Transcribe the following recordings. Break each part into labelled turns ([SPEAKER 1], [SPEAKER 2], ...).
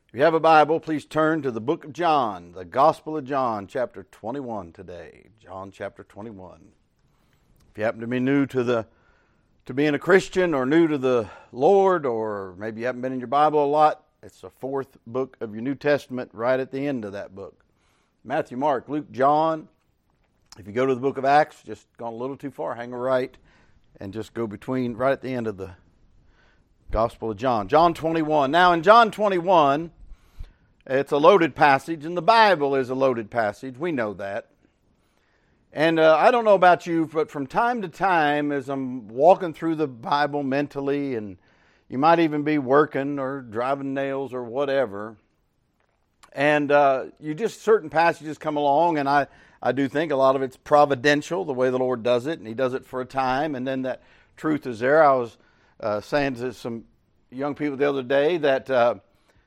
[SPEAKER 1] If you have a Bible, please turn to the book of John, the Gospel of John, chapter 21 today. John chapter 21. If you happen to be new to being a Christian or new to the Lord, or maybe you haven't been in your Bible a lot, it's the fourth book of your New Testament right at the end of that book. Matthew, Mark, Luke, John. If you go to the book of Acts, just gone a little too far, hang a right and just go between right at the end of the Gospel of John. John 21. Now in John 21, it's a loaded passage, and the Bible is a loaded passage. We know that. And I don't know about you, but from time to time, as I'm walking through the Bible mentally, and you might even be working or driving nails or whatever, and certain passages come along, and I do think a lot of it's providential, the way the Lord does it, and He does it for a time, and then that truth is there. I was saying to some young people the other day that,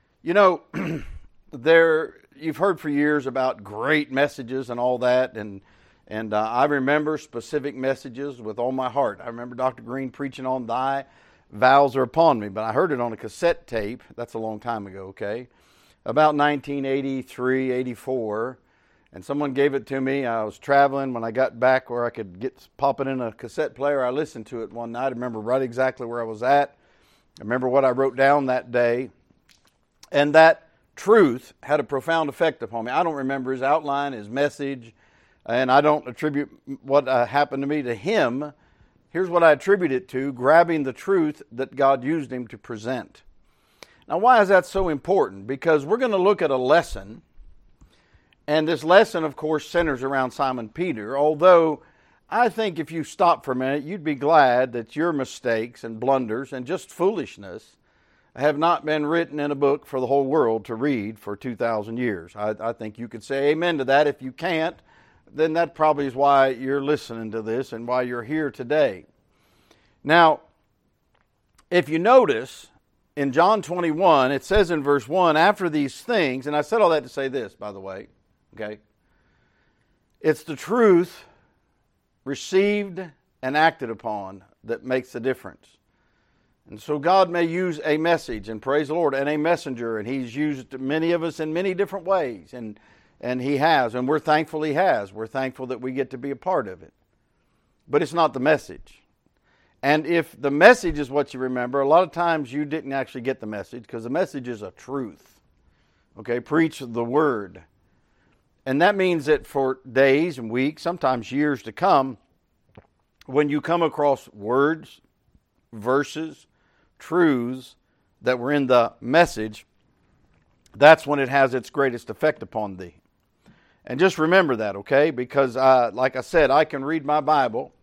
[SPEAKER 1] you've heard for years about great messages and all that, and I remember specific messages with all my heart. I remember Dr. Green preaching on "Thy vows are upon me," but I heard it on a cassette tape. That's a long time ago, okay? About 1983, 84, and someone gave it to me. I was traveling. When I got back where I could pop it in a cassette player, I listened to it one night. I remember right exactly where I was at. I remember what I wrote down that day, and that truth had a profound effect upon me. I don't remember his outline, his message, and I don't attribute what happened to me to him. Here's what I attribute it to: grabbing the truth that God used him to present. Now, why is that so important? Because we're going to look at a lesson, and this lesson, of course, centers around Simon Peter, although I think if you stop for a minute, you'd be glad that your mistakes and blunders and just foolishness have not been written in a book for the whole world to read for 2,000 years. I think you could say amen to that. If you can't, then that probably is why you're listening to this and why you're here today. Now, if you notice, in John 21, it says in verse 1, after these things, and I said all that to say this, by the way, okay? It's the truth received and acted upon that makes the difference. And so God may use a message, and praise the Lord, and a messenger, and He's used many of us in many different ways, and He has, and we're thankful He has. We're thankful that we get to be a part of it. But it's not the message. And if the message is what you remember, a lot of times you didn't actually get the message, because the message is a truth. Okay, preach the Word. And that means that for days and weeks, sometimes years to come, when you come across words, verses, truths that were in the message, that's when it has its greatest effect upon thee. And just remember that, okay? Because, like I said, I can read my Bible.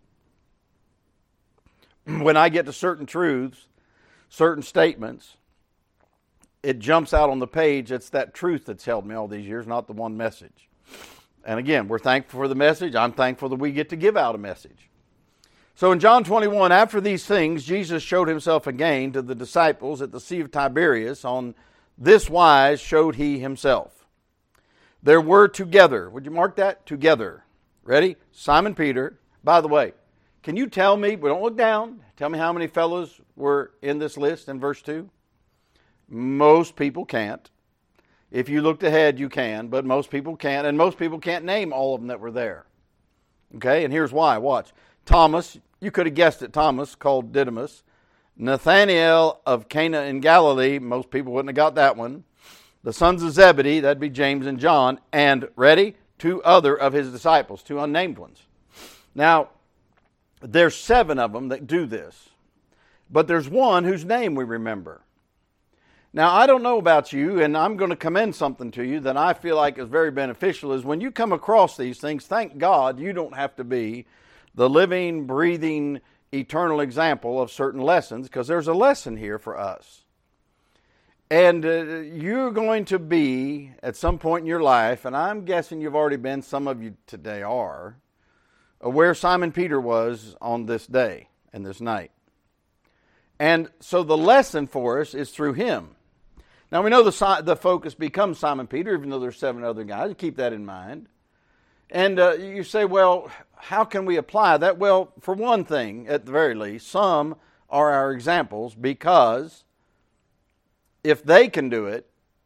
[SPEAKER 1] When I get to certain truths, certain statements, it jumps out on the page. It's that truth that's held me all these years, not the one message. And again, we're thankful for the message. I'm thankful that we get to give out a message. So in John 21, after these things, Jesus showed Himself again to the disciples at the Sea of Tiberias. On this wise showed He Himself. There were together, would you mark that? Together. Ready? Simon Peter. By the way, can you tell me, we don't look down, tell me how many fellows were in this list in verse 2? Most people can't. If you looked ahead, you can, but most people can't, and most people can't name all of them that were there. Okay, and here's why. Watch. Thomas, you could have guessed it, Thomas, called Didymus. Nathanael of Cana in Galilee, most people wouldn't have got that one. The sons of Zebedee, that'd be James and John, and, ready, 2 other of His disciples, 2 unnamed ones. Now, there's 7 of them that do this, but there's one whose name we remember. Now, I don't know about you, and I'm going to commend something to you that I feel like is very beneficial, is when you come across these things, thank God you don't have to be the living, breathing, eternal example of certain lessons, because there's a lesson here for us. And you're going to be, at some point in your life, and I'm guessing you've already been, some of you today are, where Simon Peter was on this day and this night. And so the lesson for us is through him. Now we know the focus becomes Simon Peter, even though there's 7 other guys. Keep that in mind. And you say, well, how can we apply that? Well, for one thing, at the very least, some are our examples, because if they can do it,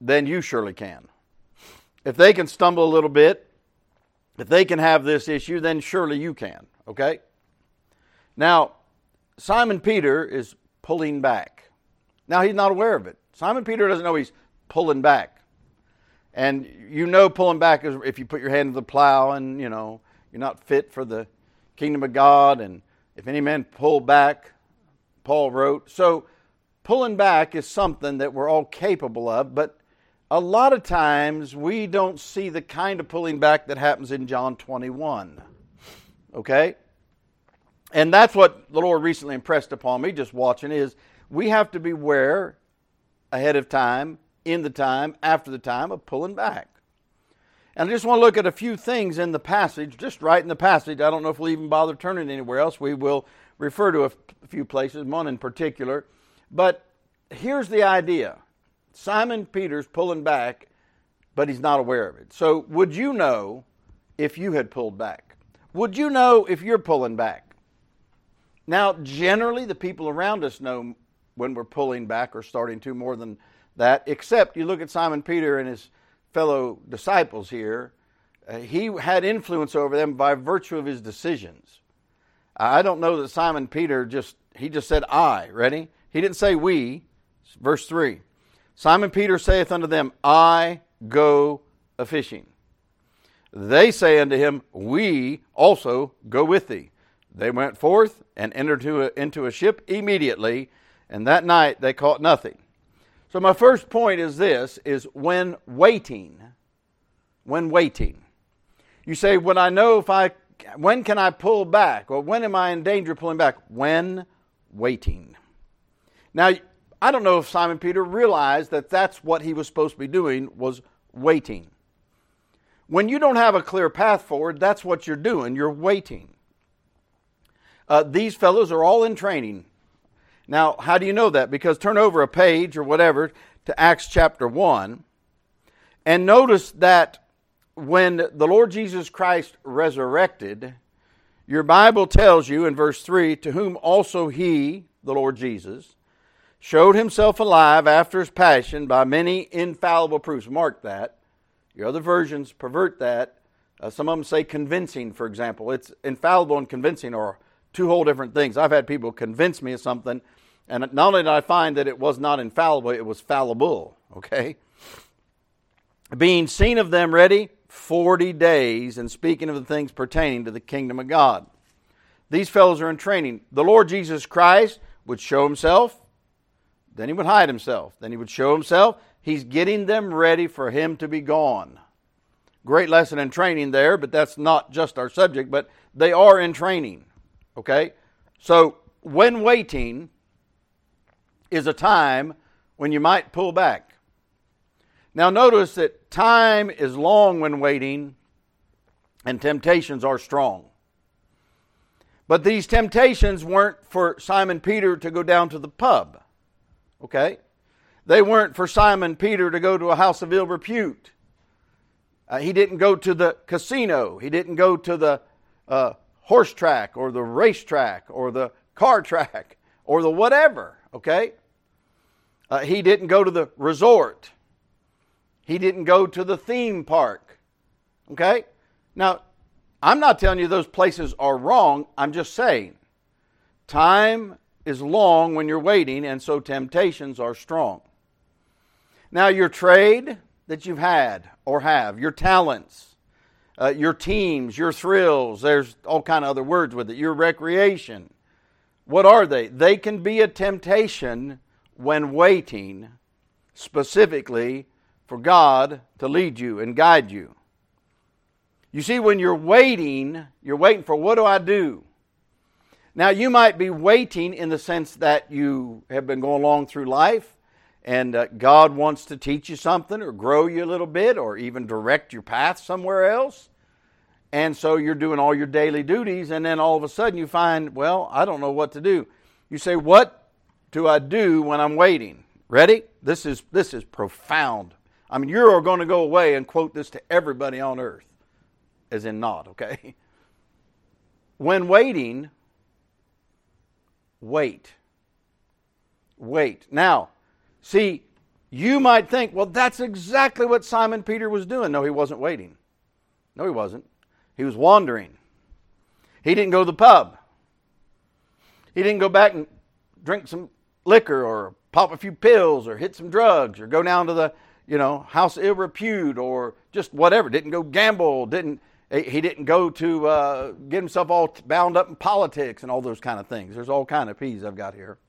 [SPEAKER 1] then you surely can. If they can stumble a little bit, if they can have this issue, then surely you can, okay? Now, Simon Peter is pulling back. Now, he's not aware of it. Simon Peter doesn't know he's pulling back. And you know pulling back is if you put your hand to the plow and, you know, you're not fit for the kingdom of God. And if any man pull back, Paul wrote. So pulling back is something that we're all capable of, but a lot of times we don't see the kind of pulling back that happens in John 21. Okay? And that's what the Lord recently impressed upon me just watching is we have to beware ahead of time, in the time, after the time of pulling back. And I just want to look at a few things in the passage, just right in the passage. I don't know if we'll even bother turning anywhere else. We will refer to a few places, one in particular. But here's the idea. Simon Peter's pulling back, but he's not aware of it. So would you know if you had pulled back? Would you know if you're pulling back? Now, generally, the people around us know when we're pulling back or starting to more than that, except you look at Simon Peter and his fellow disciples here. He had influence over them by virtue of his decisions. I don't know that Simon Peter just said I, ready? He didn't say we. Verse 3. Simon Peter saith unto them, I go a-fishing. They say unto him, we also go with thee. They went forth and entered into a ship immediately, and that night they caught nothing. So my first point is this, is when waiting. You say, when can I pull back? Or when am I in danger of pulling back? When waiting. Now, I don't know if Simon Peter realized that that's what he was supposed to be doing, was waiting. When you don't have a clear path forward, that's what you're doing. You're waiting. These fellows are all in training. Now, how do you know that? Because turn over a page or whatever to Acts chapter 1 and notice that when the Lord Jesus Christ resurrected, your Bible tells you in verse 3, to whom also he, the Lord Jesus, showed himself alive after his passion by many infallible proofs. Mark that. Your other versions pervert that. Some of them say convincing, for example. It's infallible and convincing are two whole different things. I've had people convince me of something, and not only did I find that it was not infallible, it was fallible, okay? Being seen of them, ready, 40 days, and speaking of the things pertaining to the kingdom of God. These fellows are in training. The Lord Jesus Christ would show himself, then he would hide himself, then he would show himself. He's getting them ready for him to be gone. Great lesson in training there, but that's not just our subject, but they are in training. Okay? So, when waiting is a time when you might pull back. Now, notice that time is long when waiting, and temptations are strong. But these temptations weren't for Simon Peter to go down to the pub. Okay? They weren't for Simon Peter to go to a house of ill repute. He didn't go to the casino. He didn't go to the horse track or the race track or the car track or the whatever, okay? He didn't go to the resort. He didn't go to the theme park, okay? Now, I'm not telling you those places are wrong. I'm just saying time is long when you're waiting, and so temptations are strong. Now, your trade that you've had or have, your talents, your teams, your thrills, there's all kind of other words with it, your recreation. What are they? They can be a temptation when waiting specifically for God to lead you and guide you. You see, when you're waiting for what do I do? Now, you might be waiting in the sense that you have been going along through life and God wants to teach you something or grow you a little bit or even direct your path somewhere else. And so you're doing all your daily duties, and then all of a sudden you find, well, I don't know what to do. You say, what do I do when I'm waiting? Ready? This is profound. I mean, you're going to go away and quote this to everybody on earth, as in not, okay? When waiting, wait. Wait. Now, see, You might think, well, that's exactly what Simon Peter was doing. No, he wasn't waiting. No, he wasn't. He was wandering. He didn't go to the pub. He didn't go back and drink some liquor or pop a few pills or hit some drugs or go down to the, house of ill repute or just whatever. Didn't go gamble. He didn't go to get himself all bound up in politics and all those kind of things. There's all kind of P's I've got here.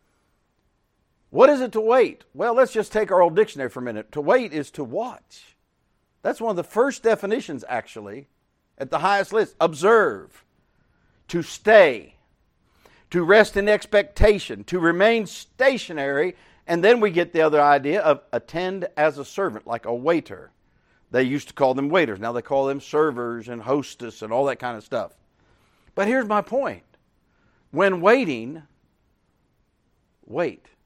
[SPEAKER 1] What is it to wait? Well, let's just take our old dictionary for a minute. To wait is to watch. That's one of the first definitions, actually, at the highest list. Observe, to stay, to rest in expectation, to remain stationary, and then we get the other idea of attend as a servant, like a waiter. They used to call them waiters. Now they call them servers and hostess and all that kind of stuff. But here's my point. When waiting, wait.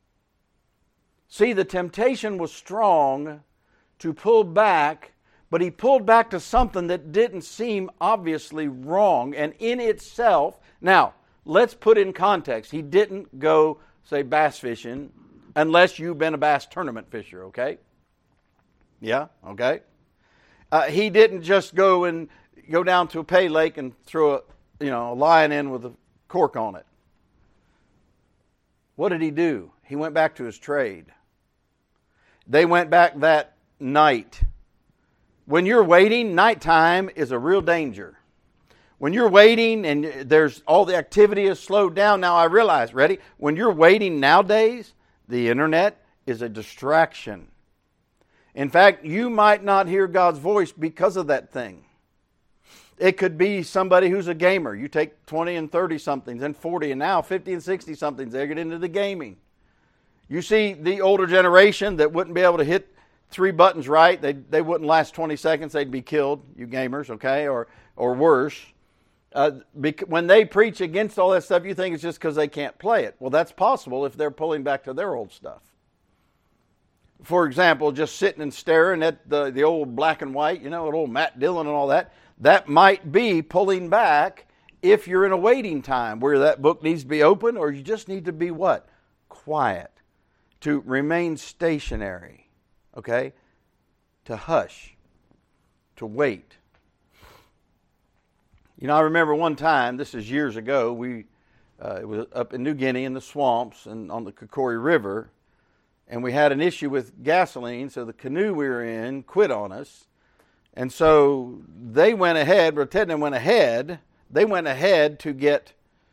[SPEAKER 1] See, the temptation was strong to pull back, but he pulled back to something that didn't seem obviously wrong and in itself. Now, let's put in context. He didn't go, say, bass fishing unless you've been a bass tournament fisher, okay? Yeah, okay. He didn't just go down to a pay lake and throw a line in with a cork on it. What did he do? He went back to his trade. They went back that night. When you're waiting, nighttime is a real danger. When you're waiting and there's all the activity is slowed down. Now I realize, ready? When you're waiting nowadays, the internet is a distraction. In fact, you might not hear God's voice because of that thing. It could be somebody who's a gamer. You take 20 and 30 somethings and 40 and now 50 and 60 somethings. They get into the gaming. You see the older generation that wouldn't be able to hit 3 buttons right. They wouldn't last 20 seconds. They'd be killed, you gamers, okay, or worse. When they preach against all that stuff, you think it's just because they can't play it. Well, that's possible if they're pulling back to their old stuff. For example, just sitting and staring at the old black and white, old Matt Dillon and all that, that might be pulling back if you're in a waiting time where that book needs to be open, or you just need to be what? Quiet. To remain stationary, okay? To hush, to wait. I remember one time, this is years ago, it was up in New Guinea in the swamps and on the Kakori River, and we had an issue with gasoline, so the canoe we were in quit on us. And so they went ahead, Ted went ahead, they went ahead to get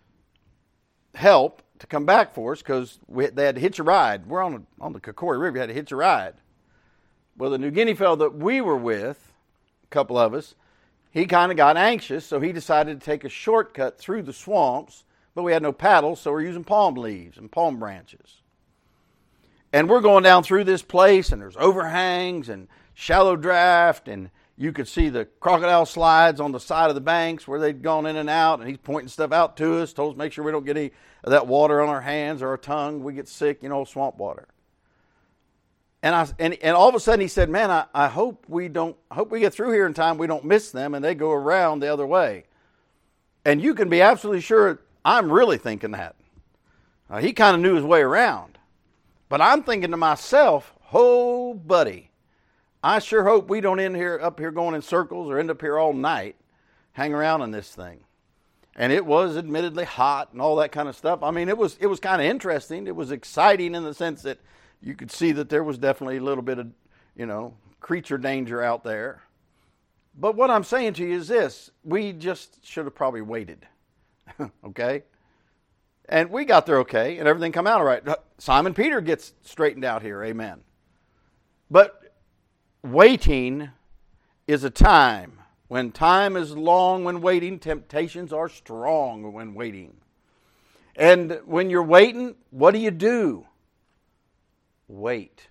[SPEAKER 1] help to come back for us because they had to hitch a ride. We're on the Kakori River, we had to hitch a ride. Well, the New Guinea fellow that we were with, a couple of us, he kind of got anxious, so he decided to take a shortcut through the swamps, but we had no paddles, so we're using palm leaves and palm branches. And we're going down through this place, and there's overhangs and shallow draft, and you could see the crocodile slides on the side of the banks where they'd gone in and out, and he's pointing stuff out to us, told us to make sure we don't get any of that water on our hands or our tongue. We get sick, swamp water. And all of a sudden he said, man, I hope we get through here in time, we don't miss them, and they go around the other way. And you can be absolutely sure I'm really thinking that. He kind of knew his way around. But I'm thinking to myself, oh, buddy, I sure hope we don't end up here going in circles or end up here all night, hang around on this thing. And it was admittedly hot and all that kind of stuff. I mean, it was kind of interesting. It was exciting in the sense that you could see that there was definitely a little bit of, creature danger out there. But what I'm saying to you is this: we just should have probably waited, okay? And we got there okay, and everything come out all right. Simon Peter gets straightened out here, amen. But waiting is a time. When time is long when waiting, temptations are strong when waiting. And when you're waiting, what do? Wait.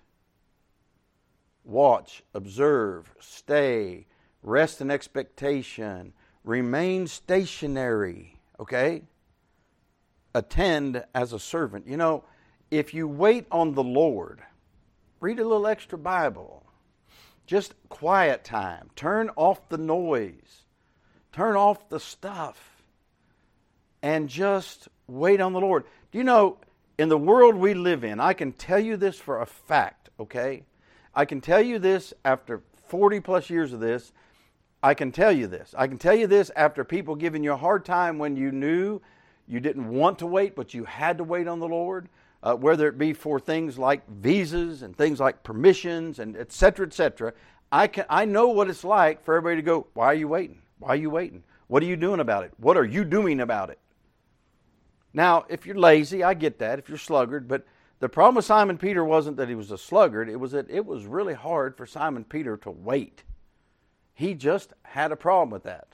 [SPEAKER 1] Watch, observe, stay, rest in expectation, remain stationary, okay? Attend as a servant. If you wait on the Lord, read a little extra Bible. Just quiet time. Turn off the noise. Turn off the stuff. And just wait on the Lord. In the world we live in, I can tell you this for a fact, okay? I can tell you this after 40 plus years of this. I can tell you this. I can tell you this after people giving you a hard time when you knew you didn't want to wait, but you had to wait on the Lord, whether it be for things like visas and things like permissions and et cetera, et cetera. I know what it's like for everybody to go, why are you waiting? Why are you waiting? What are you doing about it? What are you doing about it? Now, if you're lazy, I get that, if you're sluggard, but the problem with Simon Peter wasn't that he was a sluggard, it was that it was really hard for Simon Peter to wait. He just had a problem with that.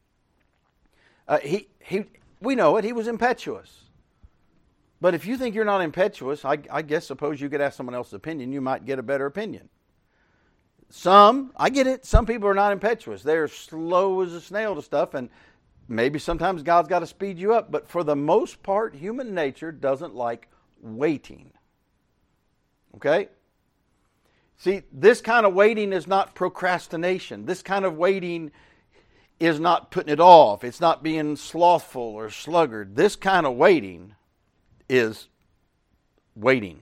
[SPEAKER 1] We know it, he was impetuous. But if you think you're not impetuous, I guess suppose you could ask someone else's opinion, you might get a better opinion. I get it, some people are not impetuous. They're slow as a snail to stuff, and maybe sometimes God's got to speed you up. But for the most part, human nature doesn't like waiting. Okay? See, this kind of waiting is not procrastination. This kind of waiting is not putting it off. It's not being slothful or sluggard. This kind of waiting is waiting.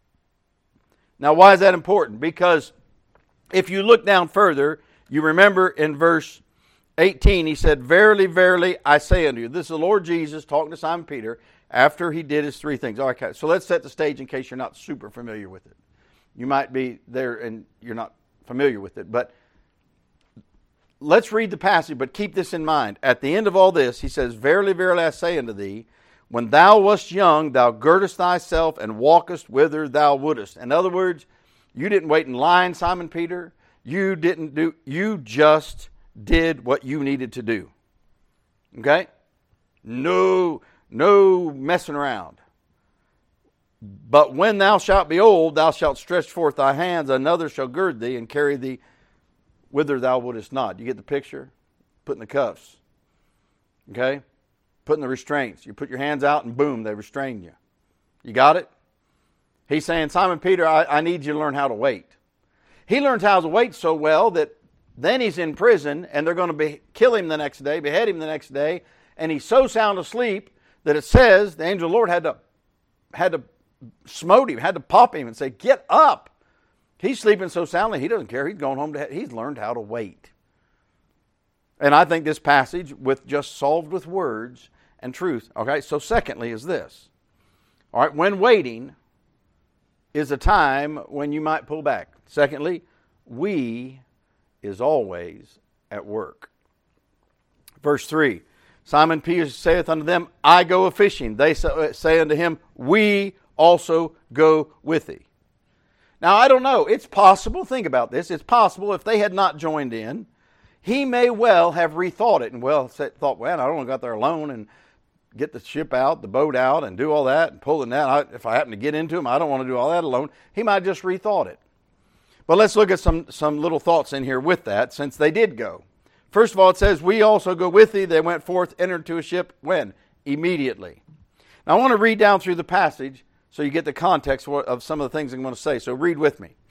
[SPEAKER 1] Now, why is that important? Because if you look down further, you remember in verse 18, he said, "Verily, verily, I say unto you." This is the Lord Jesus talking to Simon Peter after he did his three things. All right, so let's set the stage in case you're not super familiar with it. You might be there and you're not familiar with it, but let's read the passage, but keep this in mind. At the end of all this, he says, "Verily, verily, I say unto thee, when thou wast young, thou girdest thyself and walkest whither thou wouldest." In other words, you didn't wait in line, Simon Peter. You just did what you needed to do. Okay? No messing around. "But when thou shalt be old, thou shalt stretch forth thy hands, another shall gird thee and carry thee whither thou wouldest not." You get the picture? Putting the cuffs. Okay? Putting the restraints. You put your hands out and boom, they restrain you. You got it? He's saying, Simon Peter, I need you to learn how to wait. He learned how to wait so well that then he's in prison and they're going to kill him the next day, behead him the next day, and he's so sound asleep that it says the angel of the Lord had to smote him, had to pop him and say, "Get up." He's sleeping so soundly, he doesn't care. He's going home he's learned how to wait. And I think this passage just solved with words and truth. Okay, so secondly is this. All right, when waiting is a time when you might pull back. Secondly, we is always at work. Verse 3, Simon Peter saith unto them, "I go a-fishing." They say unto him, "We also go with thee." Now, I don't know. It's possible, think about this, it's possible if they had not joined in, he may well have rethought it and thought, well, I don't want to go out there alone and get the ship out, the boat out, and do all that and pull the net. If I happen to get into him, I don't want to do all that alone. He might have just rethought it. But let's look at some little thoughts in here with that, since they did go. First of all, it says, "We also go with thee." They went forth, entered into a ship. When? Immediately. Now, I want to read down through the passage so you get the context of some of the things I'm going to say. So read with me.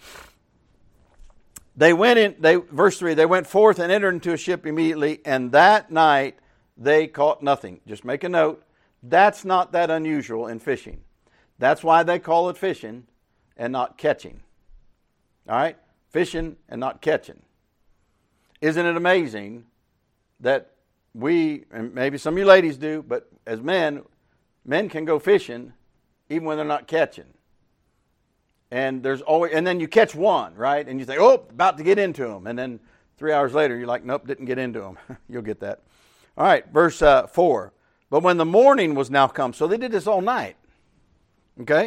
[SPEAKER 1] Verse 3, "They went forth and entered into a ship immediately, and that night they caught nothing." Just make a note. That's not that unusual in fishing. That's why they call it fishing and not catching. All right? Fishing and not catching. Isn't it amazing that we, and maybe some of you ladies do, but as men can go fishing even when they're not catching. And then you catch one, right? And you think, oh, about to get into them. And then 3 hours later, you're like, nope, didn't get into them. You'll get that. All right, verse 4. "But when the morning was now come," so they did this all night. Okay?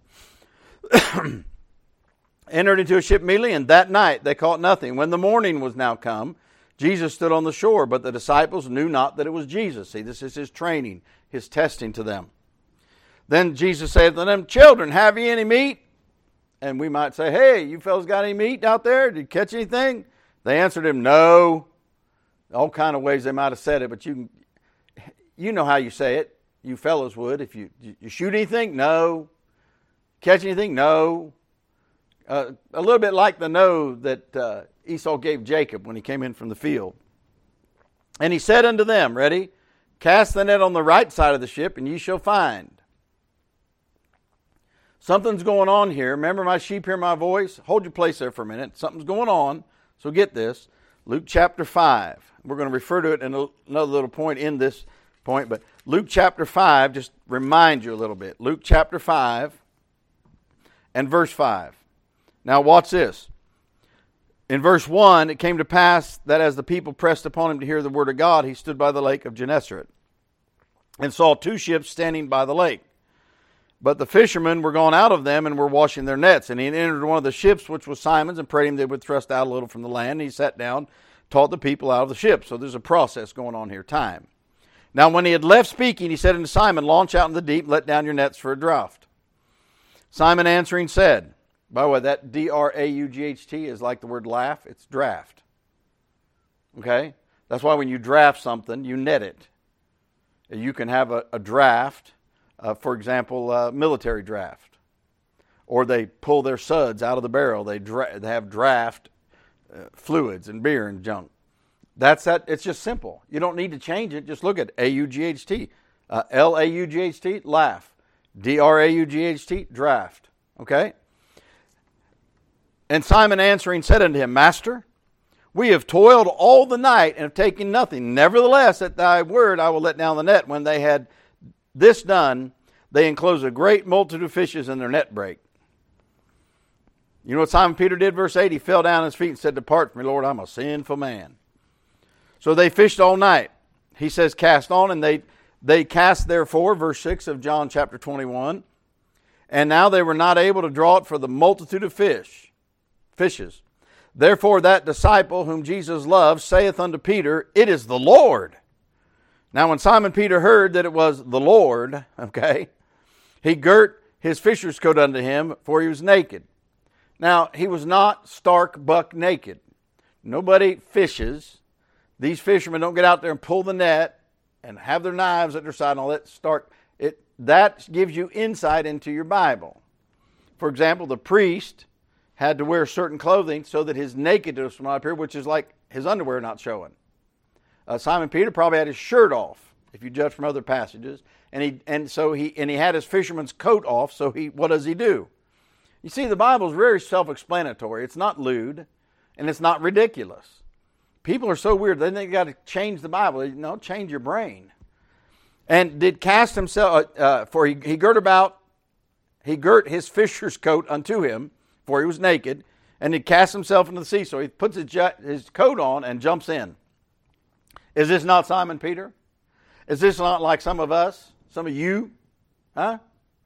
[SPEAKER 1] "Entered into a ship immediately, and that night they caught nothing. When the morning was now come, Jesus stood on the shore, but the disciples knew not that it was Jesus." See, this is his training, his testing to them. "Then Jesus said to them, Children, have ye any meat?" And we might say, "Hey, you fellas got any meat out there? Did you catch anything?" They answered him, "No." All kind of ways they might have said it, but you know how you say it. You fellows would. If you shoot anything? No. Catch anything? No. A little bit like the no that Esau gave Jacob when he came in from the field. "And he said unto them," ready? "Cast the net on the right side of the ship, and ye shall find." Something's going on here. Remember, my sheep hear my voice? Hold your place there for a minute. Something's going on. So get this. Luke chapter 5. We're going to refer to it in another little point in this point. But Luke chapter 5, just remind you a little bit. Luke chapter 5 and verse 5. Now watch this. In verse 1, it came to pass that as the people pressed upon him to hear the word of God, he stood by the lake of Gennesaret and saw two ships standing by the lake. But the fishermen were gone out of them and were washing their nets. And he entered one of the ships, which was Simon's, and prayed him they would thrust out a little from the land. And he sat down, taught the people out of the ship. So there's a process going on here, time. Now when he had left speaking, he said unto Simon, launch out into the deep, let down your nets for a draught. Simon answering said, by the way, that D-R-A-U-G-H-T is like the word laugh. It's draft. Okay? That's why when you draft something, you net it. You can have a draft, for example, military draft. Or they pull their suds out of the barrel. They have draft fluids and beer and junk. That's that. It's just simple. You don't need to change it. Just look at A-U-G-H-T. L-A-U-G-H-T, laugh. D-R-A-U-G-H-T, draft. Okay? And Simon answering said unto him, Master, we have toiled all the night and have taken nothing. Nevertheless, at thy word I will let down the net. When they had this done, they enclosed a great multitude of fishes, and their net brake. You know what Simon Peter did? Verse 8, he fell down on his feet and said, Depart from me, Lord, I'm a sinful man. So they fished all night. He says, cast on, and they cast therefore, verse 6 of John chapter 21. And now they were not able to draw it for the multitude of fishes. Therefore that disciple whom Jesus loved saith unto Peter, It is the Lord. Now when Simon Peter heard that it was the Lord, okay, he girt his fisher's coat unto him, for he was naked. Now he was not stark buck naked. Nobody fishes. These fishermen don't get out there and pull the net and have their knives at their side and all that stark. That gives you insight into your Bible. For example, the priest had to wear certain clothing so that his nakedness would not appear, which is like his underwear not showing. Simon Peter probably had his shirt off, if you judge from other passages, and he had his fisherman's coat off. So what does he do? You see, the Bible is very self-explanatory. It's not lewd, and it's not ridiculous. People are so weird; they think they got to change the Bible. No, change your brain. And did cast himself, for he girt his fisher's coat unto him, for he was naked, and he cast himself into the sea. So he puts his coat on and jumps in. Is this not Simon Peter? Is this not like some of us? Some of you? Huh?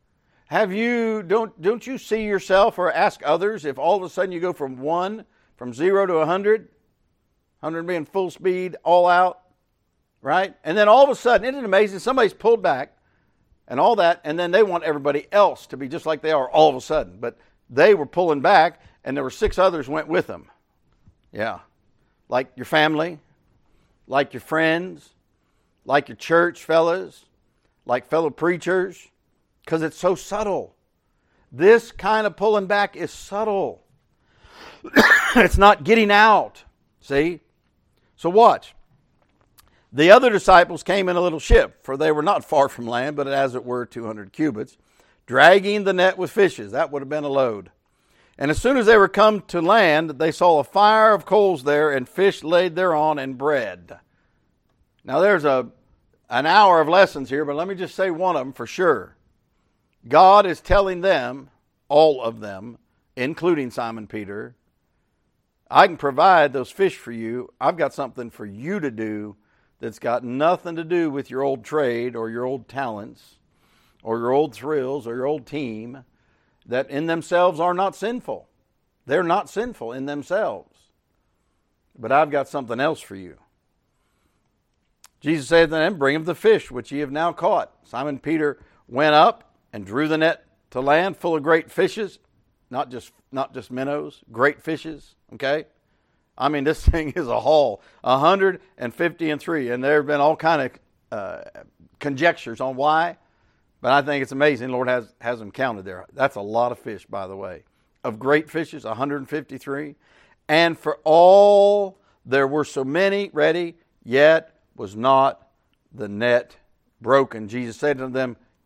[SPEAKER 1] Don't you see yourself or ask others if all of a sudden you go from 0 to 100, 100 being full speed, all out, right? And then all of a sudden, isn't it amazing? Somebody's pulled back and all that, and then they want everybody else to be just like they are all of a sudden. But they were pulling back, and there were 6 others went with them. Yeah. Like your family, like your friends, like your church fellas, like fellow preachers, because it's so subtle. This kind of pulling back is subtle. It's not getting out. See? So watch. The other disciples came in a little ship, for they were not far from land, but as it were 200 cubits, dragging the net with fishes. That would have been a load. And as soon as they were come to land, they saw a fire of coals there, and fish laid thereon, and bread. Now there's an hour of lessons here, but let me just say one of them for sure. God is telling them, all of them, including Simon Peter, I can provide those fish for you. I've got something for you to do that's got nothing to do with your old trade or your old talents or your old thrills or your old team that in themselves are not sinful. They're not sinful in themselves. But I've got something else for you. Jesus said to them, Bring him the fish which ye have now caught. Simon Peter went up and drew the net to land full of great fishes, not just minnows, great fishes, okay? I mean, this thing is a haul, 153, and there have been all kind of conjectures on why, but I think it's amazing. The Lord has them counted there. That's a lot of fish, by the way. Of great fishes, 153. And for all there were so many ready, yet was not the net broken. Jesus said to them,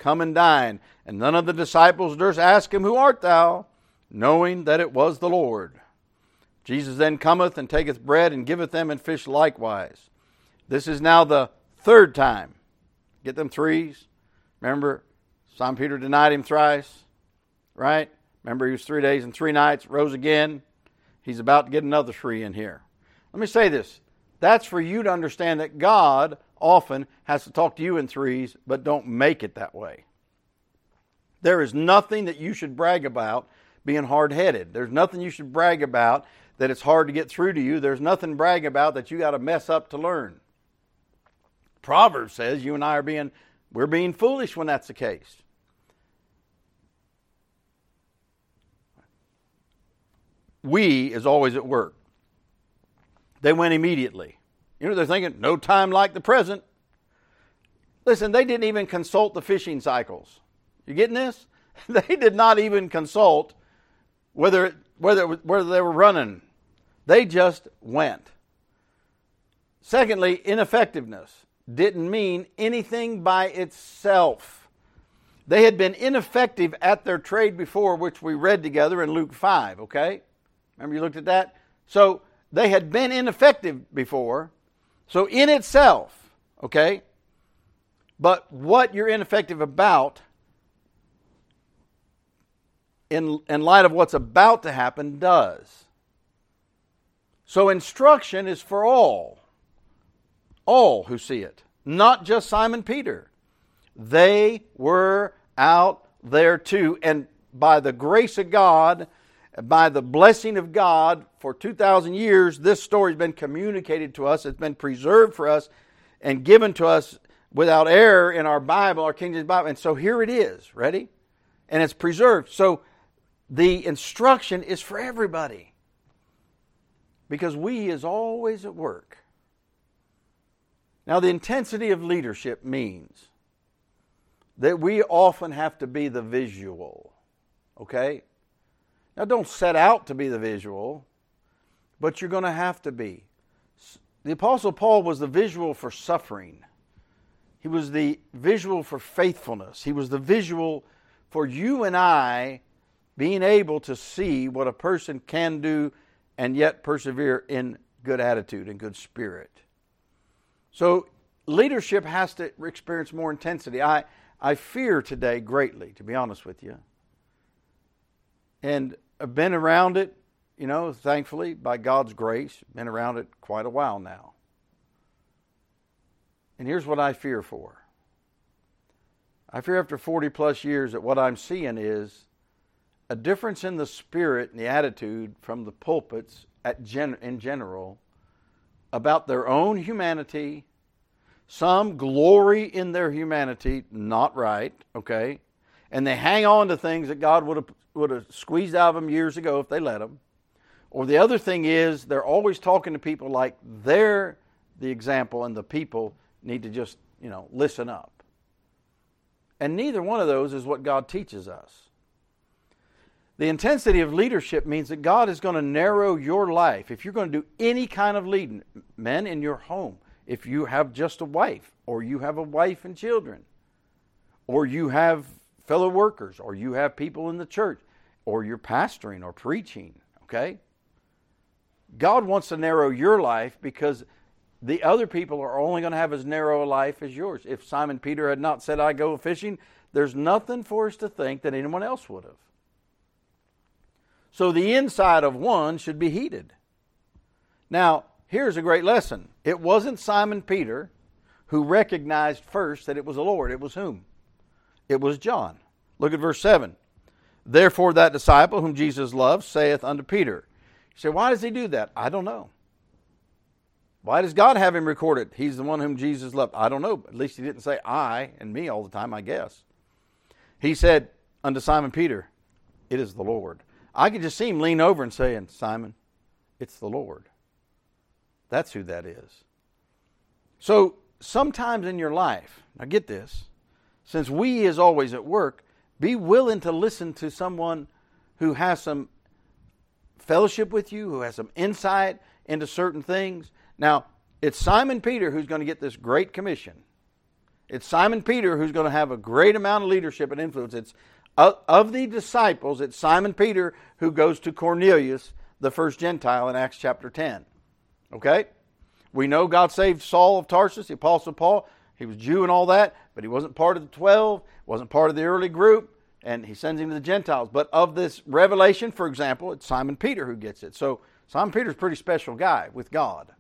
[SPEAKER 1] come and dine. And none of the disciples durst ask him, Who art thou? Knowing that it was the Lord. Jesus then cometh and taketh bread and giveth them, and fish likewise. This is now the third time. Get them threes. Remember, Simon Peter denied him thrice, right? Remember, he was 3 days and 3 nights, rose again. He's about to get another 3 in here. Let me say this. That's for you to understand that God often has to talk to you in threes, but don't make it that way. There is nothing that you should brag about being hard-headed. There's nothing you should brag about that it's hard to get through to you. There's nothing to brag about that you got to mess up to learn. Proverbs says you and I we're being foolish when that's the case. We is always at work. They went immediately. You know, they're thinking, no time like the present. Listen, they didn't even consult the fishing cycles. You getting this? They did not even consult whether they were running. They just went. Secondly, ineffectiveness didn't mean anything by itself. They had been ineffective at their trade before, which we read together in Luke 5, okay? Remember you looked at that? So they had been ineffective before. So in itself, okay? But what you're ineffective about, in light of what's about to happen, does. So instruction is for all who see it, not just Simon Peter. They were out there too, and by the grace of God, by the blessing of God, for 2,000 years, this story has been communicated to us. It's been preserved for us and given to us without error in our Bible, our King James Bible. And so here it is, ready? And it's preserved. So the instruction is for everybody, because we is always at work. Now, the intensity of leadership means that we often have to be the visual, okay? Now, don't set out to be the visual, but you're going to have to be. The Apostle Paul was the visual for suffering. He was the visual for faithfulness. He was the visual for you and I being able to see what a person can do and yet persevere in good attitude and good spirit. So leadership has to experience more intensity. I fear today greatly, to be honest with you. And I've been around it, you know, thankfully, by God's grace, been around it quite a while now. And here's what I fear for. I fear after 40 plus years that what I'm seeing is a difference in the spirit and the attitude from the pulpits in general about their own humanity. Some glory in their humanity, not right, okay? And they hang on to things that God would have squeezed out of them years ago if they let them. Or the other thing is they're always talking to people like they're the example and the people need to just, listen up. And neither one of those is what God teaches us. The intensity of leadership means that God is going to narrow your life. If you're going to do any kind of leading, men in your home, if you have just a wife, or you have a wife and children, or you have fellow workers, or you have people in the church, or you're pastoring or preaching, okay? God wants to narrow your life because the other people are only going to have as narrow a life as yours. If Simon Peter had not said, I go fishing, there's nothing for us to think that anyone else would have. So the inside of one should be heated. Now, here's a great lesson. It wasn't Simon Peter who recognized first that it was the Lord. It was whom? It was John. Look at verse 7. Therefore that disciple whom Jesus loved saith unto Peter. You say, why does he do that? I don't know. Why does God have him recorded? He's the one whom Jesus loved. I don't know. At least he didn't say I and me all the time, I guess. He said unto Simon Peter, it is the Lord. I could just see him lean over and saying, Simon, it's the Lord. That's who that is. So sometimes in your life, now get this, since we is always at work, be willing to listen to someone who has some fellowship with you, who has some insight into certain things. Now, it's Simon Peter who's going to get this great commission. It's Simon Peter who's going to have a great amount of leadership and influence. It's of the disciples, it's Simon Peter who goes to Cornelius, the first Gentile, in Acts chapter 10. Okay? We know God saved Saul of Tarsus, the Apostle Paul. He was Jew and all that, but he wasn't part of the 12, wasn't part of the early group, and he sends him to the Gentiles. But of this revelation, for example, it's Simon Peter who gets it. So Simon Peter's a pretty special guy with God.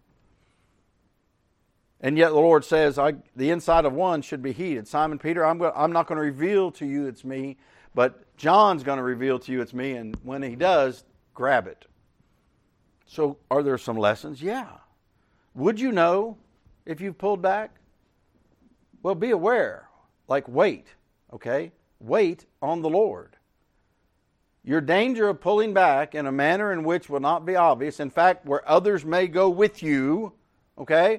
[SPEAKER 1] And yet the Lord says, the inside of one should be heated. Simon Peter, I'm not going to reveal to you it's me, but John's going to reveal to you it's me, and when he does, grab it. So are there some lessons? Yeah. Would you know if you've pulled back? Well, be aware. Like wait, okay? Wait on the Lord. Your danger of pulling back in a manner in which will not be obvious, in fact, where others may go with you, okay?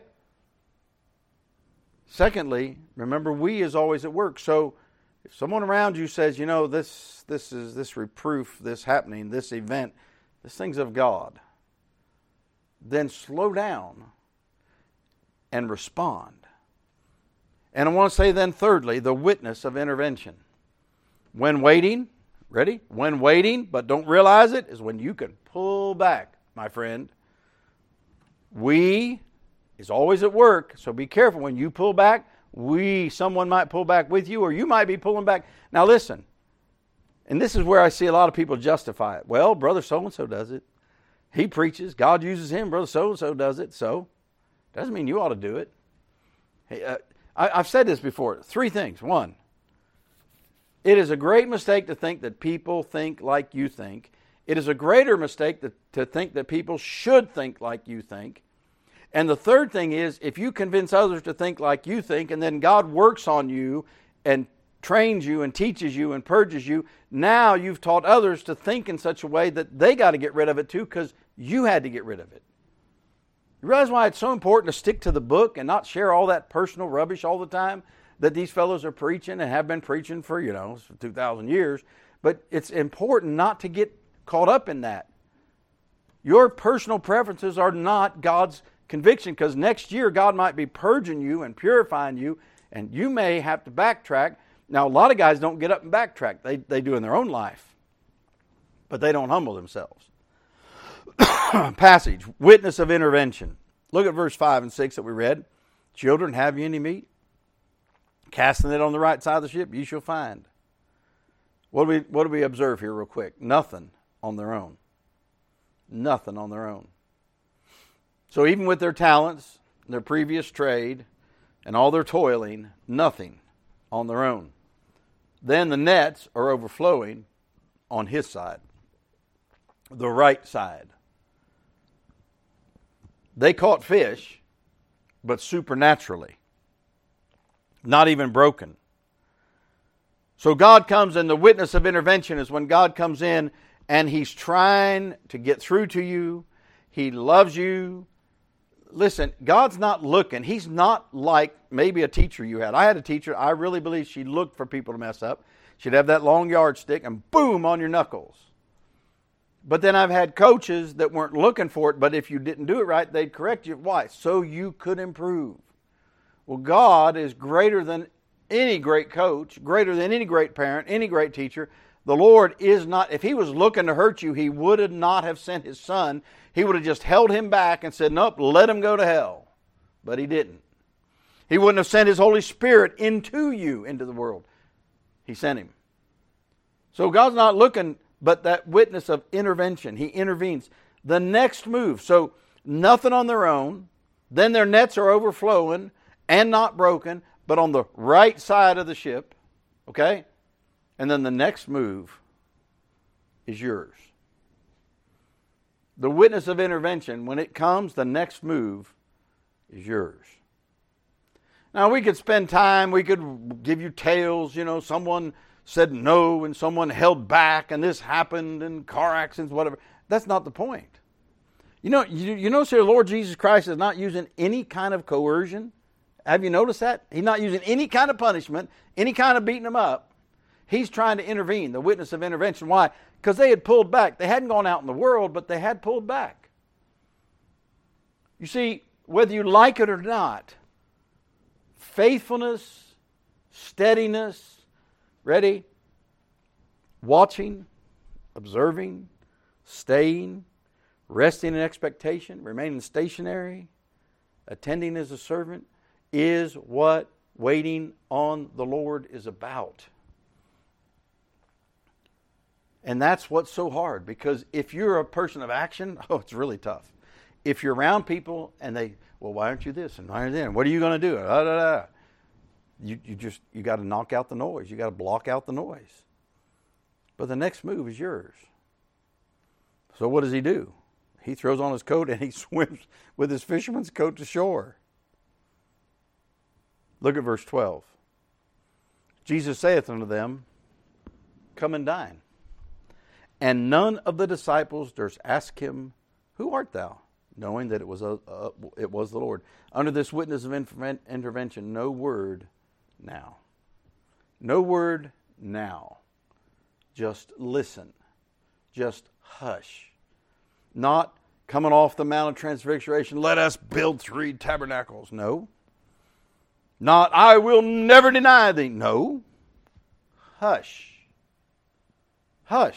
[SPEAKER 1] Secondly, remember, we is always at work. So if someone around you says, you know, this reproof, this happening, this event, this thing's of God, then slow down and respond. And I want to say then thirdly, the witness of intervention. When waiting, ready? When waiting, but don't realize it, is when you can pull back, my friend. We is always at work, so be careful. When you pull back, someone might pull back with you, or you might be pulling back. Now listen, and this is where I see a lot of people justify it. Well, brother so-and-so does it. He preaches. God uses him. Brother so-and-so does it. So, doesn't mean you ought to do it. Hey, I've said this before. 3 things. 1, it is a great mistake to think that people think like you think. It is a greater mistake to think that people should think like you think. And the third thing is, if you convince others to think like you think, and then God works on you and trains you and teaches you and purges you, now you've taught others to think in such a way that they got to get rid of it too, because you had to get rid of it. You realize why it's so important to stick to the book and not share all that personal rubbish all the time that these fellows are preaching and have been preaching for, 2,000 years. But it's important not to get caught up in that. Your personal preferences are not God's conviction, because next year God might be purging you and purifying you, and you may have to backtrack. Now, a lot of guys don't get up and backtrack. They do in their own life, but they don't humble themselves. Passage, witness of intervention. Look at verse 5 and 6 that we read. Children, have you any meat? Casting it on the right side of the ship, you shall find. What do we observe here real quick? Nothing on their own. Nothing on their own. So even with their talents, their previous trade, and all their toiling, nothing on their own. Then the nets are overflowing on his side, the right side. They caught fish, but supernaturally, not even broken. So God comes, and the witness of intervention is when God comes in and He's trying to get through to you. He loves you. Listen, God's not looking. He's not like maybe a teacher you had. I had a teacher, I really believe she looked for people to mess up. She'd have that long yardstick and boom on your knuckles. But then I've had coaches that weren't looking for it, but if you didn't do it right, they'd correct you. Why? So you could improve. Well, God is greater than any great coach, greater than any great parent, any great teacher. The Lord is not, if He was looking to hurt you, He would not have sent His Son. He would have just held Him back and said, nope, let him go to hell. But He didn't. He wouldn't have sent His Holy Spirit into you, into the world. He sent Him. So God's not looking, but that witness of intervention. He intervenes. The next move. So nothing on their own. Then their nets are overflowing and not broken, but on the right side of the ship. Okay? And then the next move is yours. The witness of intervention, when it comes, the next move is yours. Now, we could spend time, we could give you tales, someone said no and someone held back and this happened and car accidents, whatever. That's not the point. You notice here, Lord Jesus Christ is not using any kind of coercion. Have you noticed that? He's not using any kind of punishment, any kind of beating them up. He's trying to intervene, the witness of intervention. Why? Because they had pulled back. They hadn't gone out in the world, but they had pulled back. You see, whether you like it or not, faithfulness steadiness, ready, watching, observing, staying, resting in expectation, remaining stationary, attending as a servant, is what waiting on the Lord is about. And that's what's so hard, because if you're a person of action, it's really tough. If you're around people and they, well, why aren't you this and why aren't you that? What are you going to do? You got to knock out the noise. You got to block out the noise. But the next move is yours. So what does he do? He throws on his coat and he swims with his fisherman's coat to shore. Look at verse 12. Jesus saith unto them, come and dine. And none of the disciples durst ask him, who art thou? Knowing that it was the Lord. Under this witness of intervention, no word now. No word now. Just listen. Just hush. Not coming off the Mount of Transfiguration, let us build 3 tabernacles. No. Not, I will never deny thee. No. Hush. Hush.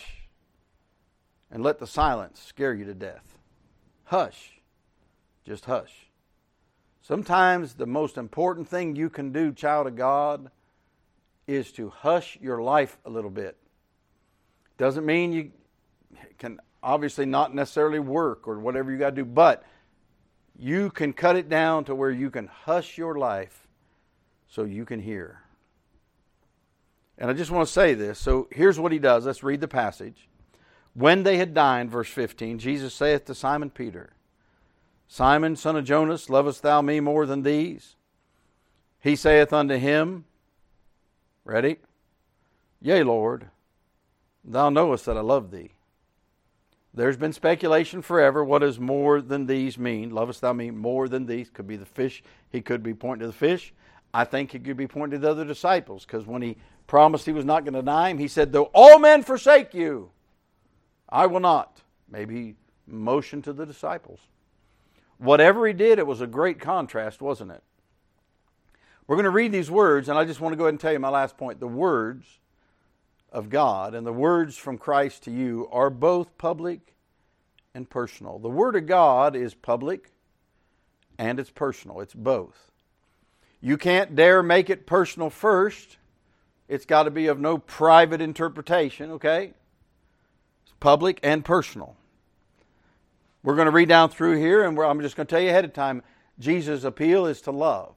[SPEAKER 1] And let the silence scare you to death. Hush. Just hush. Sometimes the most important thing you can do, child of God, is to hush your life a little bit. Doesn't mean you can obviously not necessarily work or whatever you got to do, but you can cut it down to where you can hush your life so you can hear. And I just want to say this. So here's what he does. Let's read the passage. When they had dined, verse 15, Jesus saith to Simon Peter, Simon, son of Jonas, lovest thou me more than these? He saith unto him, ready? Yea, Lord, thou knowest that I love thee. There's been speculation forever. What does more than these mean? Lovest thou me more than these? Could be the fish. He could be pointing to the fish. I think he could be pointing to the other disciples, because when he promised he was not going to deny him, he said, though all men forsake you, I will not. Maybe he motioned to the disciples. Whatever he did, it was a great contrast, wasn't it? We're going to read these words, and I just want to go ahead and tell you my last point. The words of God and the words from Christ to you are both public and personal. The Word of God is public and it's personal. It's both. You can't dare make it personal first. It's got to be of no private interpretation, okay? It's public and personal. We're going to read down through here, and I'm just going to tell you ahead of time, Jesus' appeal is to love.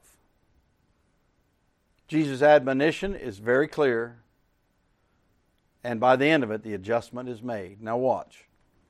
[SPEAKER 1] Jesus' admonition is very clear. And by the end of it, the adjustment is made. Now watch.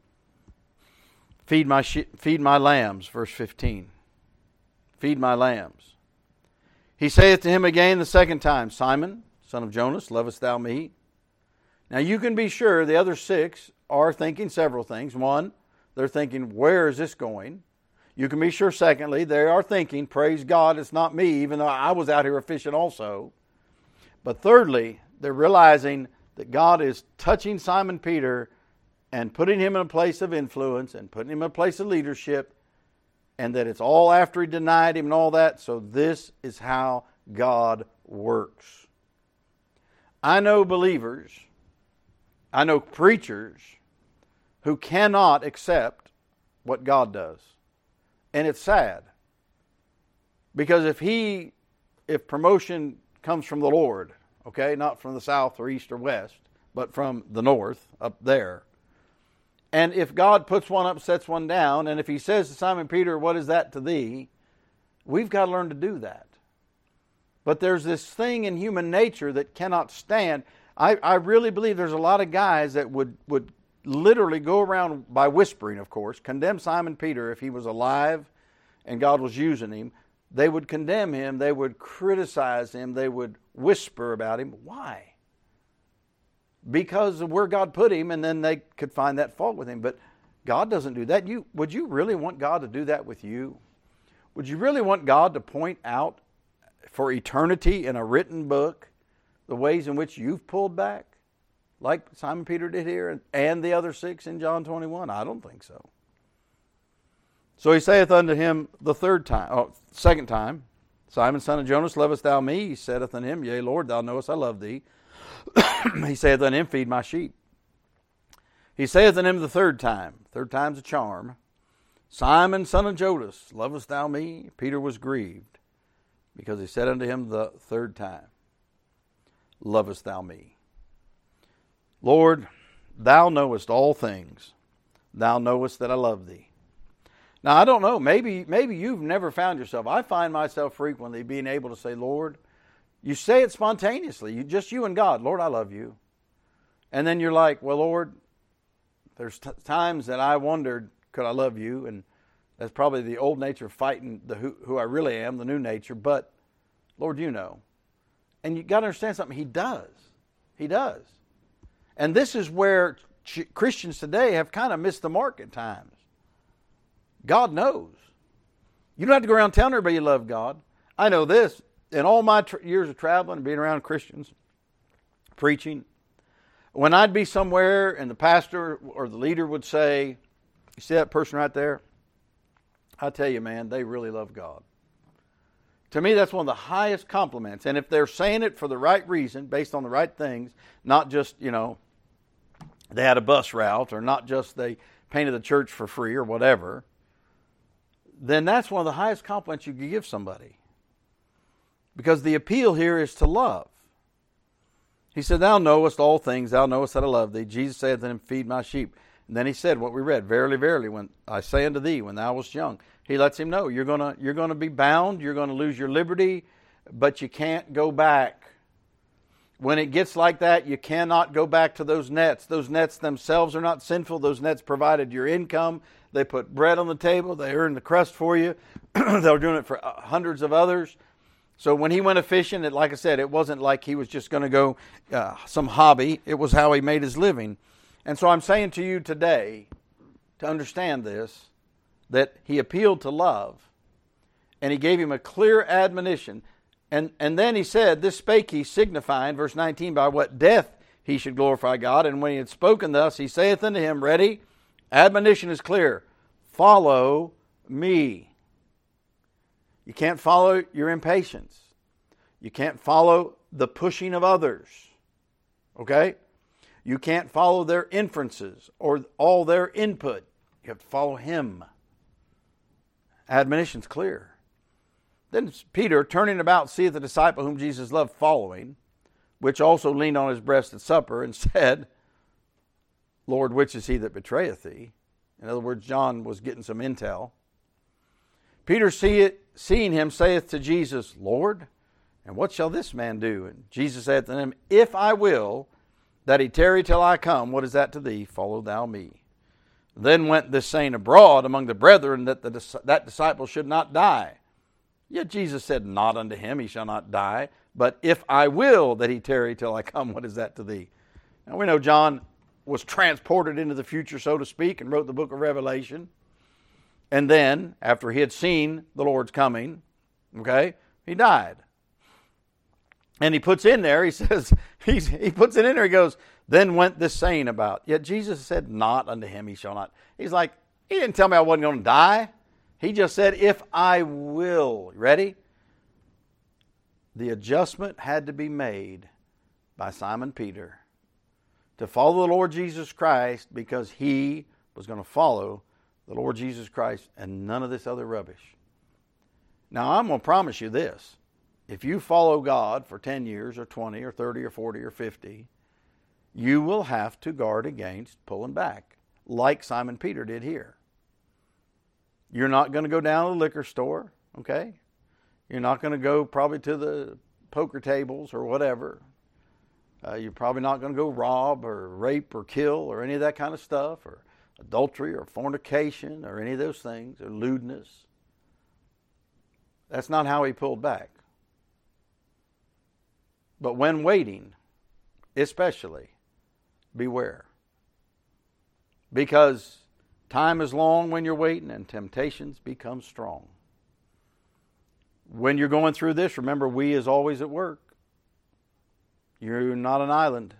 [SPEAKER 1] Feed my lambs, verse 15. Feed my lambs. He saith to him again the second time, Simon, son of Jonas, lovest thou me? Now you can be sure the other 6 are thinking several things. One, they're thinking, where is this going? You can be sure, secondly, they are thinking, praise God, it's not me, even though I was out here fishing also. But thirdly, they're realizing that God is touching Simon Peter and putting him in a place of influence and putting him in a place of leadership, and that it's all after he denied him and all that. So this is how God works. I know believers, I know preachers who cannot accept what God does. And it's sad. Because if promotion comes from the Lord, okay, not from the south or east or west, but from the north, up there. And if God puts one up, sets one down, and if he says to Simon Peter, what is that to thee? We've got to learn to do that. But there's this thing in human nature that cannot stand. I really believe there's a lot of guys that would literally go around, by whispering of course, condemn Simon Peter if he was alive and God was using him. They would condemn him, they would criticize him, they would whisper about him. Why? Because of where God put him, and then they could find that fault with him. But God doesn't do that. Would you really want God to do that with you? Would you really want God to point out for eternity in a written book the ways in which you've pulled back? Like Simon Peter did here, and the other 6 in John 21? I don't think so. So he saith unto him the second time, Simon, son of Jonas, lovest thou me? He saith unto him, Yea, Lord, thou knowest I love thee. He saith unto him, Feed my sheep. He saith unto him the third time's a charm, Simon, son of Jonas, lovest thou me? Peter was grieved, because he said unto him the third time, Lovest thou me? Lord, thou knowest all things. Thou knowest that I love thee. Now, I don't know. Maybe you've never found yourself. I find myself frequently being able to say, Lord, you say it spontaneously. Just you and God. Lord, I love you. And then you're like, well, Lord, there's times that I wondered, could I love you? And that's probably the old nature fighting the who I really am, the new nature. But, Lord, you know. And you got to understand something. He does. He does. And this is where Christians today have kind of missed the mark at times. God knows. You don't have to go around telling everybody you love God. I know this. In all my years of traveling and being around Christians, preaching, when I'd be somewhere and the pastor or the leader would say, you see that person right there? I tell you, man, they really love God. To me, that's one of the highest compliments. And if they're saying it for the right reason, based on the right things, not just, they had a bus route, or not just they painted the church for free or whatever, then that's one of the highest compliments you can give somebody. Because the appeal here is to love. He said, Thou knowest all things, thou knowest that I love thee. Jesus said unto him, Feed my sheep. And then he said what we read, Verily, verily, when I say unto thee, when thou wast young. He lets him know, you're gonna be bound, you're going to lose your liberty, but you can't go back. When it gets like that, you cannot go back to those nets. Those nets themselves are not sinful. Those nets provided your income. They put bread on the table. They earned the crust for you. They were doing it for hundreds of others. So when he went a fishing, like I said, it wasn't like he was just going to go some hobby. It was how he made his living. And so I'm saying to you today, to understand this, that he appealed to love, and he gave him a clear admonition. And then he said, This spake he, signifying, verse 19, by what death he should glorify God. And when he had spoken thus, he saith unto him, ready? Admonition is clear. Follow me. You can't follow your impatience. You can't follow the pushing of others. Okay? You can't follow their inferences or all their input. You have to follow him. Admonition's clear. Then Peter, turning about, seeth the disciple whom Jesus loved following, which also leaned on his breast at supper, and said, Lord, which is he that betrayeth thee? In other words, John was getting some intel. Peter, seeing him, saith to Jesus, Lord, and what shall this man do? And Jesus saith to him, If I will that he tarry till I come, what is that to thee? Follow thou me. Then went this saying abroad among the brethren, that that disciple should not die. Yet Jesus said not unto him, He shall not die. But if I will that he tarry till I come, what is that to thee? Now we know John was transported into the future, so to speak, and wrote the book of Revelation. And then, after he had seen the Lord's coming, he died. And he puts in there, he says, he puts it in there, he goes, then went this saying about. Yet Jesus said not unto him, he shall not. He's like, he didn't tell me I wasn't going to die. He just said, if I will. Ready? The adjustment had to be made by Simon Peter to follow the Lord Jesus Christ, because he was going to follow the Lord Jesus Christ and none of this other rubbish. Now, I'm going to promise you this. If you follow God for 10 years or 20 or 30 or 40 or 50, you will have to guard against pulling back, like Simon Peter did here. You're not going to go down to the liquor store, okay? You're not going to go probably to the poker tables or whatever. You're probably not going to go rob or rape or kill or any of that kind of stuff, or adultery or fornication or any of those things, or lewdness. That's not how he pulled back. But when waiting, especially, beware. Because time is long when you're waiting, and temptations become strong. When you're going through this, remember, we is always at work. You're not an island.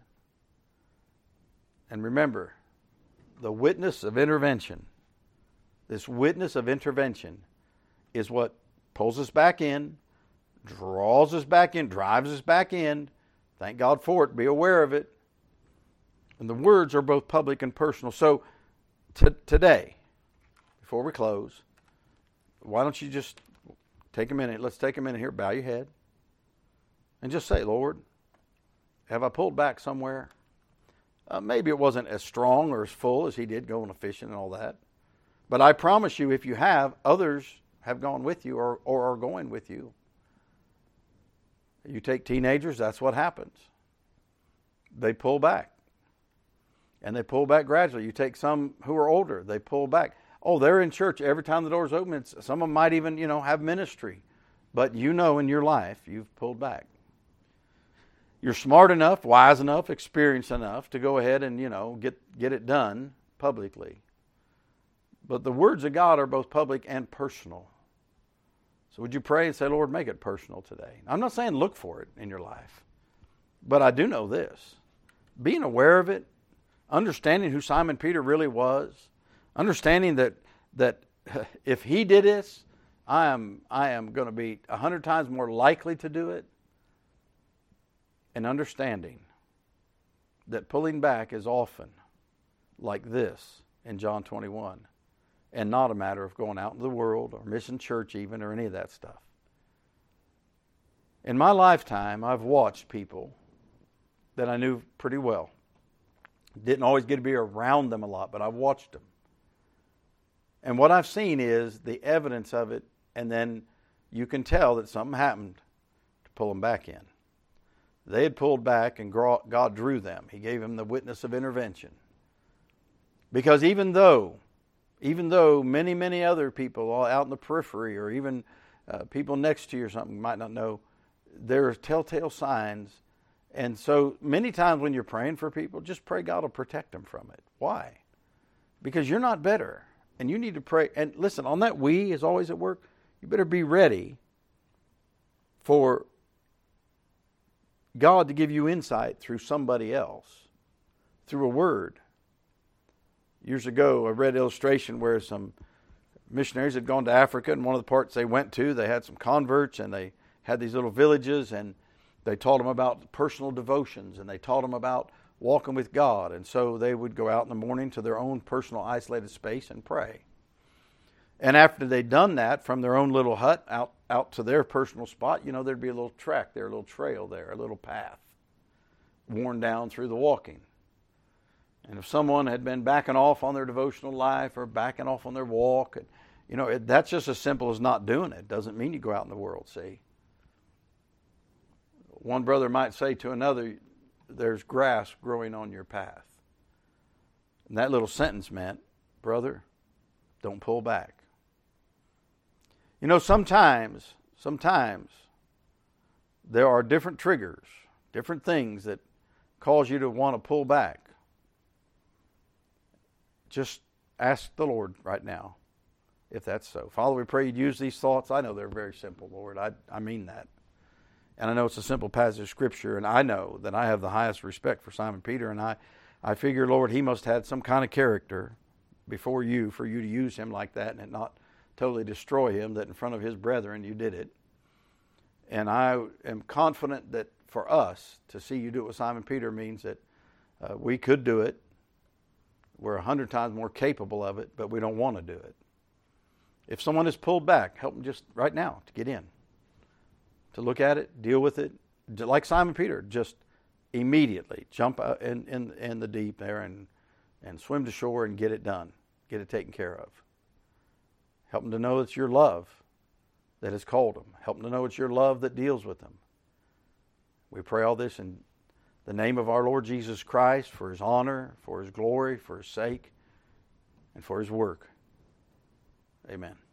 [SPEAKER 1] And remember, the witness of intervention, this witness of intervention, is what pulls us back in, draws us back in, drives us back in. Thank God for it. Be aware of it. And the words are both public and personal. So today, before we close, why don't you just take a minute. Let's take a minute here. Bow your head. And just say, Lord, have I pulled back somewhere? Maybe it wasn't as strong or as full as he did going fishing and all that. But I promise you, if you have, others have gone with you or are going with you. You take teenagers, that's what happens. They pull back. And they pull back gradually. You take some who are older, they pull back. Oh, they're in church every time the door's open. Some of them might even, have ministry. But in your life, you've pulled back. You're smart enough, wise enough, experienced enough to go ahead and, get it done publicly. But the words of God are both public and personal. So would you pray and say, Lord, make it personal today? I'm not saying look for it in your life. But I do know this. Being aware of it, understanding who Simon Peter really was, understanding that if he did this, I am going to be 100 times more likely to do it, and understanding that pulling back is often like this in John 21, and not a matter of going out into the world or missing church even or any of that stuff. In my lifetime, I've watched people that I knew pretty well. Didn't always get to be around them a lot, but I've watched them. And what I've seen is the evidence of it, and then you can tell that something happened to pull them back in. They had pulled back and God drew them. He gave them the witness of intervention. Because even though many, many other people out in the periphery or even people next to you or something might not know, there are telltale signs. And so many times when you're praying for people, just pray God will protect them from it. Why? Because you're not better. And you need to pray. And listen, on that we is always at work. You better be ready for God to give you insight through somebody else, through a word. Years ago, I read an illustration where some missionaries had gone to Africa, and one of the parts they went to, they had some converts, and they had these little villages, and they taught them about personal devotions, and they taught them about walking with God. And so they would go out in the morning to their own personal isolated space and pray. And after they'd done that, from their own little hut out to their personal spot, there'd be a little track there, a little trail there, a little path worn down through the walking. And if someone had been backing off on their devotional life or backing off on their walk, that's just as simple as not doing it. Doesn't mean you go out in the world, see. One brother might say to another, there's grass growing on your path. And that little sentence meant, brother, don't pull back. Sometimes there are different triggers, different things that cause you to want to pull back. Just ask the Lord right now if that's so. Father, we pray you'd use these thoughts. I know they're very simple, Lord. I mean that. And I know it's a simple passage of Scripture, and I know that I have the highest respect for Simon Peter, and I figure, Lord, he must have had some kind of character before you for you to use him like that and it not totally destroy him, that in front of his brethren you did it. And I am confident that for us to see you do it with Simon Peter means that we could do it. We're 100 times more capable of it, but we don't want to do it. If someone is pulled back, help them just right now to get in, to look at it, deal with it. Like Simon Peter, just immediately jump in the deep there and swim to shore and get it done, get it taken care of. Help them to know it's your love that has called them. Help them to know it's your love that deals with them. We pray all this in the name of our Lord Jesus Christ, for his honor, for his glory, for his sake, and for his work. Amen.